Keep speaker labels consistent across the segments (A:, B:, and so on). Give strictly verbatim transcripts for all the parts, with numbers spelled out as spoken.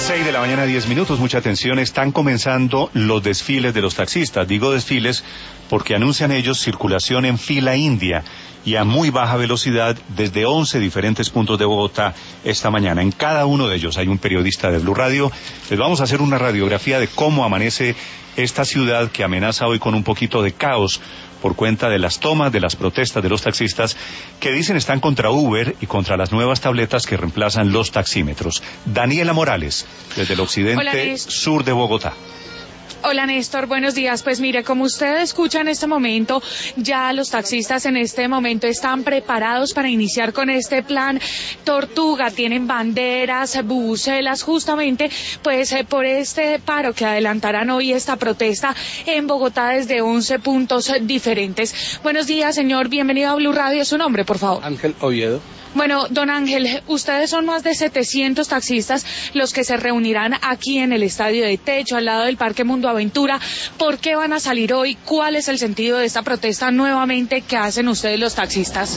A: seis de la mañana, diez minutos, mucha atención, están comenzando los desfiles de los taxistas. Digo desfiles porque anuncian ellos circulación en fila india y a muy baja velocidad desde once diferentes puntos de Bogotá esta mañana. En cada uno de ellos hay un periodista de Blue Radio. Les vamos a hacer una radiografía de cómo amanece esta ciudad que amenaza hoy con un poquito de caos por cuenta de las tomas, de las protestas de los taxistas que dicen están contra Uber y contra las nuevas tabletas que reemplazan los taxímetros. Daniela Morales, desde el occidente sur de Bogotá.
B: Hola Néstor, buenos días. Pues mire, como usted escucha en este momento, ya los taxistas en este momento están preparados para iniciar con este plan Tortuga. Tienen banderas, bubucelas, justamente pues eh, por este paro que adelantarán hoy esta protesta en Bogotá desde once puntos diferentes. Buenos días, señor. Bienvenido a Blue Radio. ¿Su nombre, por favor?
C: Ángel Oviedo.
B: Bueno, don Ángel, ustedes son más de setecientos taxistas los que se reunirán aquí en el Estadio de Techo, al lado del Parque Mundo Aventura. ¿Por qué van a salir hoy? ¿Cuál es el sentido de esta protesta nuevamente que hacen ustedes los taxistas?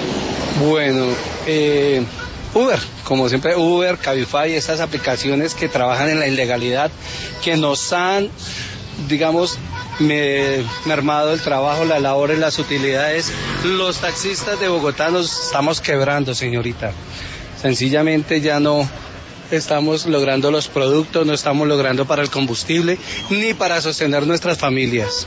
C: Bueno, eh, Uber, como siempre, Uber, Cabify, estas aplicaciones que trabajan en la ilegalidad, que nos han, digamos, me mermado el trabajo, la labor y las utilidades. Los taxistas de Bogotá nos estamos quebrando, señorita. Sencillamente ya no estamos logrando los productos, no estamos logrando para el combustible, ni para sostener nuestras familias.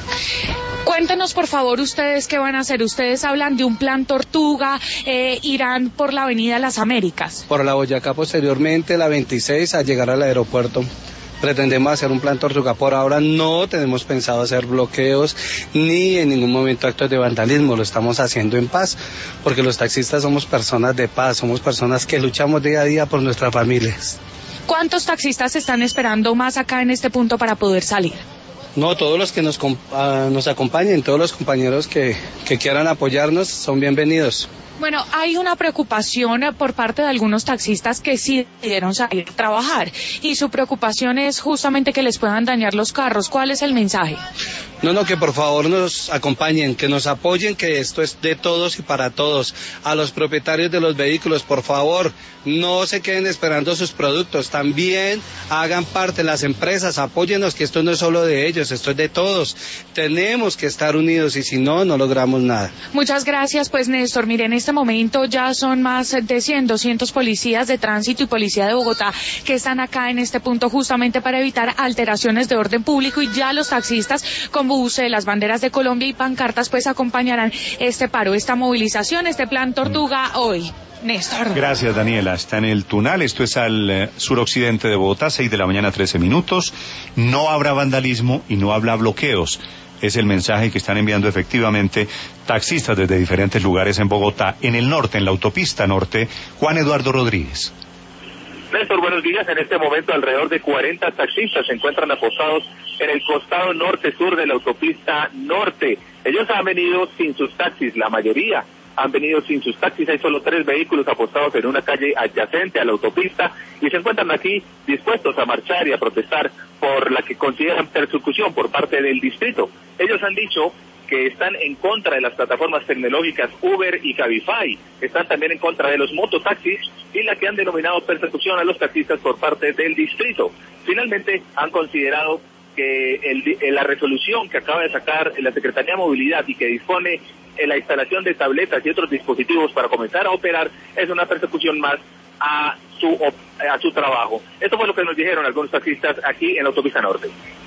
B: Cuéntenos, por favor, ustedes qué van a hacer. Ustedes hablan de un plan Tortuga, eh, irán por la avenida Las Américas.
C: Por la Boyacá, posteriormente la veintiséis, a llegar al aeropuerto. Pretendemos hacer un plan Tortuga. Por ahora no tenemos pensado hacer bloqueos ni en ningún momento actos de vandalismo. Lo estamos haciendo en paz, porque los taxistas somos personas de paz, somos personas que luchamos día a día por nuestras familias.
B: ¿Cuántos taxistas están esperando más acá en este punto para poder salir?
C: No, todos los que nos, uh, nos acompañen, todos los compañeros que, que quieran apoyarnos son bienvenidos.
B: Bueno, hay una preocupación por parte de algunos taxistas que sí decidieron salir a trabajar y su preocupación es justamente que les puedan dañar los carros. ¿Cuál es el mensaje?
C: No, no, que por favor nos acompañen, que nos apoyen, que esto es de todos y para todos. A los propietarios de los vehículos, por favor, no se queden esperando sus productos, también hagan parte, las empresas, apóyennos, que esto no es solo de ellos, esto es de todos. Tenemos que estar unidos y si no, no logramos nada.
B: Muchas gracias, pues Néstor, miren, en este momento ya son más de cien, doscientos policías de tránsito y policía de Bogotá que están acá en este punto justamente para evitar alteraciones de orden público, y ya los taxistas con bubucelas, banderas de Colombia y pancartas pues acompañarán este paro, esta movilización, este plan Tortuga hoy. Néstor.
A: Gracias, Daniela. Está en el Tunal, esto es al eh, suroccidente de Bogotá, seis de la mañana, trece minutos. No habrá vandalismo y no habrá bloqueos. Es el mensaje que están enviando efectivamente taxistas desde diferentes lugares en Bogotá. En el norte, en la autopista norte, Juan Eduardo Rodríguez.
D: Néstor, buenos días. En este momento alrededor de cuarenta taxistas se encuentran apostados en el costado norte-sur de la autopista norte. Ellos han venido sin sus taxis, la mayoría han venido sin sus taxis. Hay solo tres vehículos apostados en una calle adyacente a la autopista y se encuentran aquí dispuestos a marchar y a protestar por la que consideran persecución por parte del distrito. Ellos han dicho que están en contra de las plataformas tecnológicas Uber y Cabify, están también en contra de los mototaxis y la que han denominado persecución a los taxistas por parte del distrito. Finalmente han considerado que el, la resolución que acaba de sacar la Secretaría de Movilidad y que dispone en la instalación de tabletas y otros dispositivos para comenzar a operar es una persecución más a su a su trabajo. Esto fue lo que nos dijeron algunos taxistas aquí en la autopista norte.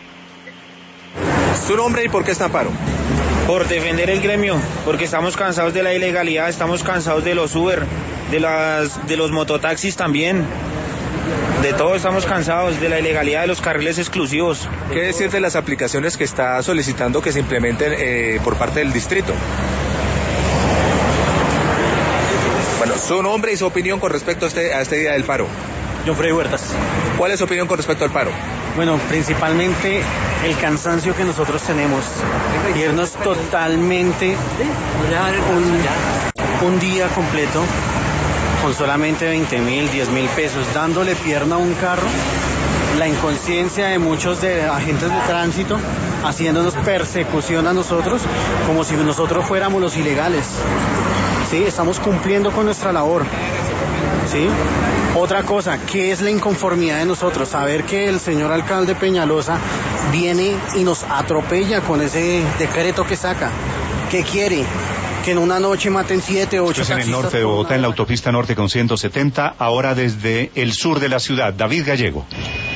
E: ¿Su nombre y por qué está paro?
F: Por defender el gremio, porque estamos cansados de la ilegalidad, estamos cansados de los Uber, de las de los mototaxis también. De todo estamos cansados, de la ilegalidad de los carriles exclusivos.
E: ¿Qué decir de las aplicaciones que está solicitando que se implementen eh, por parte del distrito? Bueno, su nombre y su opinión con respecto a este, a este día del paro.
G: John Freddy Huertas.
E: ¿Cuál es su opinión con respecto al paro?
G: Bueno, principalmente el cansancio que nosotros tenemos. Irnos totalmente un, un día completo con solamente veinte mil, diez mil pesos, dándole pierna a un carro, la inconsciencia de muchos de agentes de tránsito haciéndonos persecución a nosotros como si nosotros fuéramos los ilegales. Sí, estamos cumpliendo con nuestra labor. Sí. Otra cosa, ¿qué es la inconformidad de nosotros? Saber que el señor alcalde Peñalosa viene y nos atropella con ese decreto que saca. ¿Qué quiere? Que en una noche maten siete, ocho
A: taxistas. En el norte de Bogotá, en la autopista norte con ciento setenta, ahora desde el sur de la ciudad. David Gallego.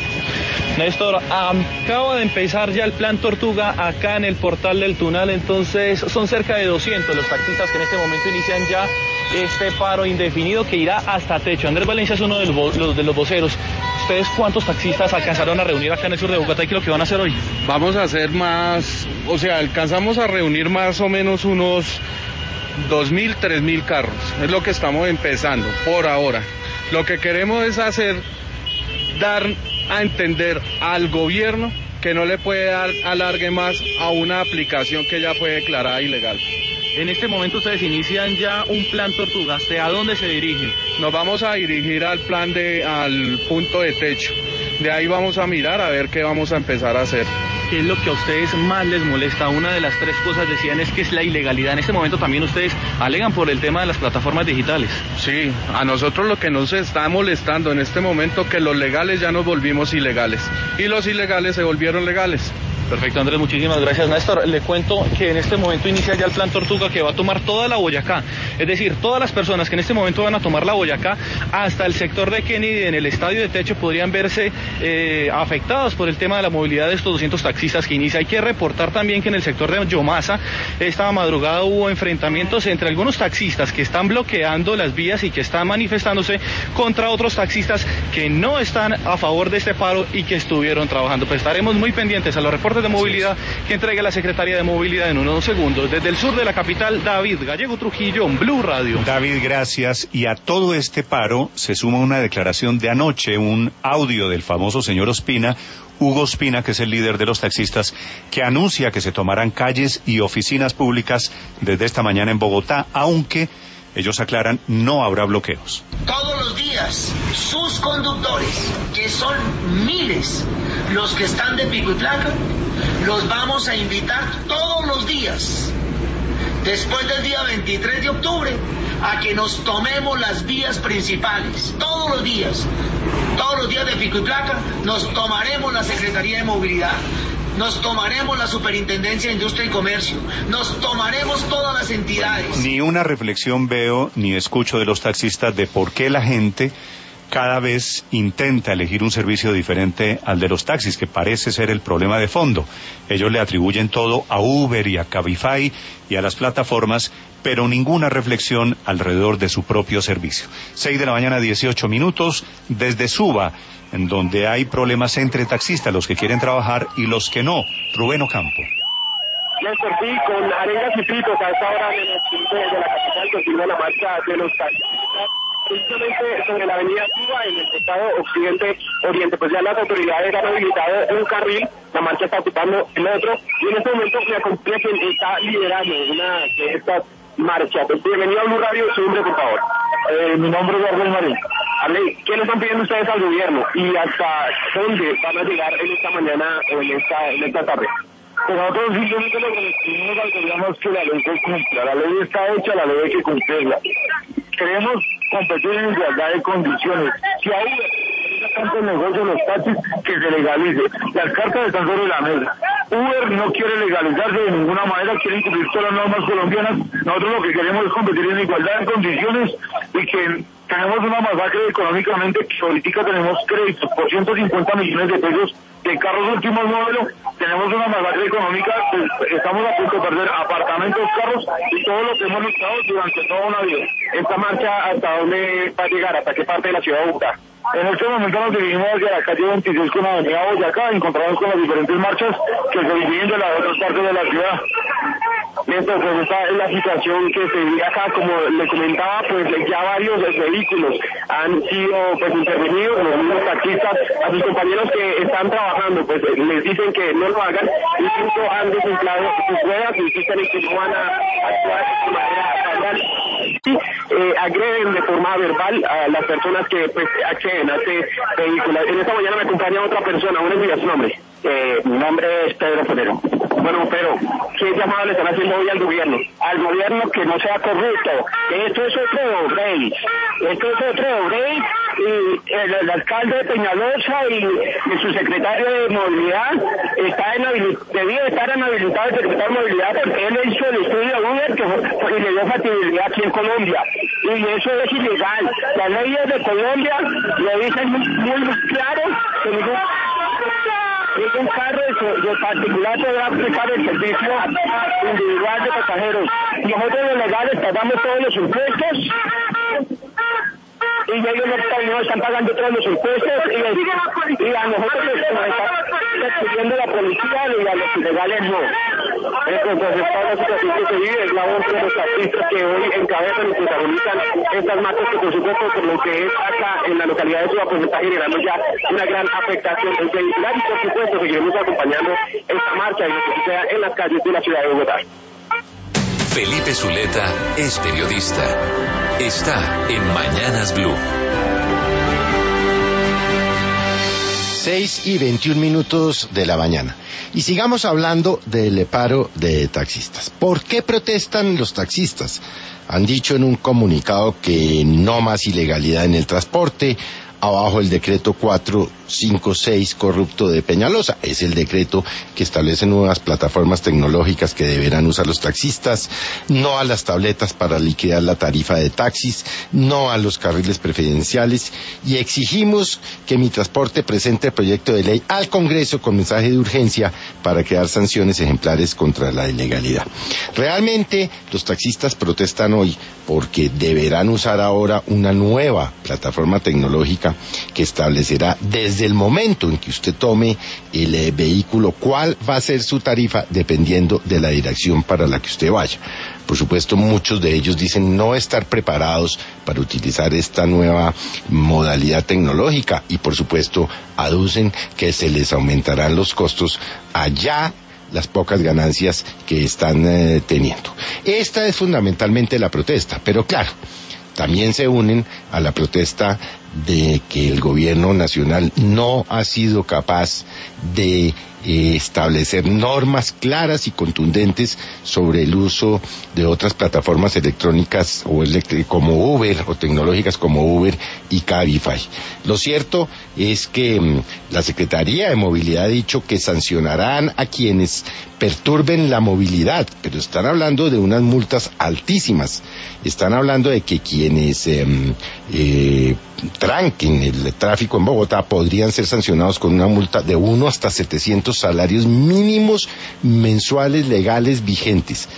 H: Néstor, um, acaba de empezar ya el plan Tortuga acá en el portal del Tunal, entonces son cerca de doscientos los taxistas que en este momento inician ya este paro indefinido que irá hasta techo. Andrés Valencia es uno de los, los, de los voceros. ¿Ustedes cuántos taxistas alcanzaron a reunir acá en el sur de Bogotá y qué es lo que van a hacer hoy?
I: Vamos a hacer más, o sea, alcanzamos a reunir más o menos unos dos mil, tres mil carros. Es lo que estamos empezando por ahora. Lo que queremos es hacer, dar a entender al gobierno que no le puede dar alargue más a una aplicación que ya fue declarada ilegal.
H: En este momento ustedes inician ya un plan Tortuga. ¿A dónde se dirigen?
I: Nos vamos a dirigir al plan de, al punto de techo. De ahí vamos a mirar a ver qué vamos a empezar a hacer.
H: ¿Qué es lo que a ustedes más les molesta? Una de las tres cosas decían es que es la ilegalidad. En este momento también ustedes alegan por el tema de las plataformas digitales.
I: Sí, a nosotros lo que nos está molestando en este momento que los legales ya nos volvimos ilegales y los ilegales se volvieron legales.
H: Perfecto, Andrés, muchísimas gracias. Néstor, le cuento que en este momento inicia ya el plan Tortuga que va a tomar toda la Boyacá. Es decir, todas las personas que en este momento van a tomar la Boyacá hasta el sector de Kennedy en el estadio de techo podrían verse eh, afectados por el tema de la movilidad de estos doscientos taxistas que inicia. Hay que reportar también que en el sector de Yomasa esta madrugada hubo enfrentamientos entre algunos taxistas que están bloqueando las vías y que están manifestándose contra otros taxistas que no están a favor de este paro y que estuvieron trabajando. Pues estaremos muy pendientes a los reportes de movilidad que entregue la Secretaría de Movilidad en unos segundos. Desde el sur de la capital, David Gallego Trujillo, en Blue Radio.
A: David, gracias. Y a todo este paro se suma una declaración de anoche, un audio del famoso señor Ospina, Hugo Ospina, que es el líder de los taxistas, que anuncia que se tomarán calles y oficinas públicas desde esta mañana en Bogotá, aunque ellos aclaran, no habrá bloqueos.
J: Todos los días, sus conductores, que son miles los que están de pico y placa, los vamos a invitar todos los días, después del día veintitrés de octubre, a que nos tomemos las vías principales. Todos los días, todos los días de pico y placa, nos tomaremos la Secretaría de Movilidad. Nos tomaremos la Superintendencia de Industria y Comercio, nos tomaremos todas las entidades.
A: Ni una reflexión veo ni escucho de los taxistas de por qué la gente cada vez intenta elegir un servicio diferente al de los taxis, que parece ser el problema de fondo. Ellos le atribuyen todo a Uber y a Cabify y a las plataformas, pero ninguna reflexión alrededor de su propio servicio. Seis de la mañana, dieciocho minutos, desde Suba, en donde hay problemas entre taxistas, los que quieren trabajar y los que no. Rubén Ocampo.
D: Néstor, sí, con arengas y pitos a esta hora en el sur de la capital continúa la marcha de los taxistas, precisamente sobre la avenida Suba en el costado occidente-oriente. Pues ya las autoridades han habilitado un carril, la marcha está ocupando el otro, y en este momento me acompaña quien está liderando una de estas marchas. Pues bienvenido a Blue Radio, su nombre, por favor.
K: Eh, mi nombre es Arley Marín.
D: Arley, ¿qué le están pidiendo ustedes al gobierno y hasta dónde van a llegar en esta mañana o en esta, en esta tarde?
K: Pues nosotros simplemente lo que les pedimos al gobierno es que la ley se cumpla. La ley está hecha, la ley hay que cumplirla. Queremos competir en igualdad de condiciones. Si aún tanto negocio los taxis, que se legalice. Las cartas están sobre la mesa. Uber no quiere legalizarse de ninguna manera, quiere cumplir todas las normas colombianas. Nosotros lo que queremos es competir en igualdad de condiciones y que tenemos una masacre económicamente, que ahorita tenemos créditos por ciento cincuenta millones de pesos de carros últimos modelos, tenemos una masacre económica, pues, estamos a punto de perder apartamentos, carros y todo lo que hemos luchado durante toda una vida.
D: ¿Esta marcha hasta dónde va a llegar? ¿Hasta qué parte de la ciudad de Bogotá?
K: En este momento nos dirigimos hacia la calle veintiséis con la avenida Boyacá, encontramos con las diferentes marchas que se dividen de las otras partes de la ciudad.
D: Néstor, pues esta es la situación que se vive acá, como le comentaba, pues ya varios vehículos han sido pues intervenidos, los mismos taxistas, a sus compañeros que están trabajando, pues les dicen que no lo hagan, incluso han desinflado sus ruedas y insisten en que no van a actuar de manera fatal. Y eh, agreden de forma verbal a las personas que pues acceden a este vehículo. En esta mañana me acompaña otra persona, ¿cuál es su nombre?
L: Eh,
K: Eh, mi nombre es Pedro Forero. Bueno, pero, ¿qué llamado le están haciendo hoy al gobierno? Al gobierno que no sea corrupto. Esto es otro Breis. Esto es otro Breis. Y el, el alcalde de Peñalosa y, y su secretario de movilidad está debía estar inhabilitado el secretario de movilidad porque él hizo el estudio de Uber que, y le dio factibilidad aquí en Colombia. Y eso es ilegal. Las leyes de Colombia lo dicen muy, muy claro que ningún es un carro de, de particular podrá aplicar el servicio individual de pasajeros. Nosotros los legales pagamos todos los impuestos y ellos no, no están pagando todos los impuestos y, y a nosotros nos está persiguiendo la policía y a los ilegales no. Entonces, toda la situación que se vive es la voz de los artistas que hoy encabezan y protagonizan estas marchas que, por supuesto, por lo que es acá en la localidad de Suba, pues está generando ya una gran afectación en vehicular y, por supuesto, seguiremos acompañando esta marcha y lo que suceda en las calles de la ciudad de Bogotá.
L: Felipe Zuleta es periodista. Está en Mañanas Blue.
M: seis y veintiún minutos de la mañana. Y sigamos hablando del paro de taxistas. ¿Por qué protestan los taxistas? Han dicho en un comunicado que no más ilegalidad en el transporte. Abajo el decreto cuatrocientos cincuenta y seis corrupto de Peñalosa. Es el decreto que establece nuevas plataformas tecnológicas que deberán usar los taxistas, no a las tabletas para liquidar la tarifa de taxis, no a los carriles preferenciales, y exigimos que Mi Transporte presente el proyecto de ley al Congreso con mensaje de urgencia para crear sanciones ejemplares contra la ilegalidad. Realmente los taxistas protestan hoy porque deberán usar ahora una nueva plataforma tecnológica que establecerá desde el momento en que usted tome el eh, vehículo cuál va a ser su tarifa dependiendo de la dirección para la que usted vaya. Por supuesto, muchos de ellos dicen no estar preparados para utilizar esta nueva modalidad tecnológica y, por supuesto, aducen que se les aumentarán los costos allá las pocas ganancias que están eh, teniendo. Esta es fundamentalmente la protesta, pero claro, también se unen a la protesta de que el gobierno nacional no ha sido capaz de eh, establecer normas claras y contundentes sobre el uso de otras plataformas electrónicas o electri- como Uber o tecnológicas como Uber y Cabify. Lo cierto es que mmm, la Secretaría de Movilidad ha dicho que sancionarán a quienes perturben la movilidad, pero están hablando de unas multas altísimas. Están hablando de que quienes eh, eh, tranquen el tráfico en Bogotá podrían ser sancionados con una multa de uno hasta setecientos salarios mínimos mensuales legales vigentes.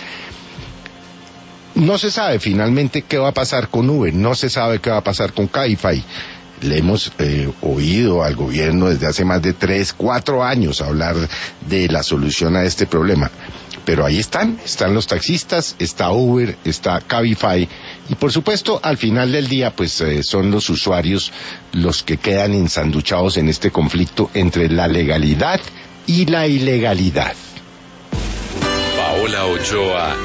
M: No se sabe finalmente qué va a pasar con Uber, no se sabe qué va a pasar con Cabify. Le hemos eh, oído al gobierno desde hace más de tres, cuatro años hablar de la solución a este problema. Pero ahí están, están los taxistas, está Uber, está Cabify, y por supuesto, al final del día, pues eh, son los usuarios los que quedan ensanduchados en este conflicto entre la legalidad y la ilegalidad.
L: Paola Ochoa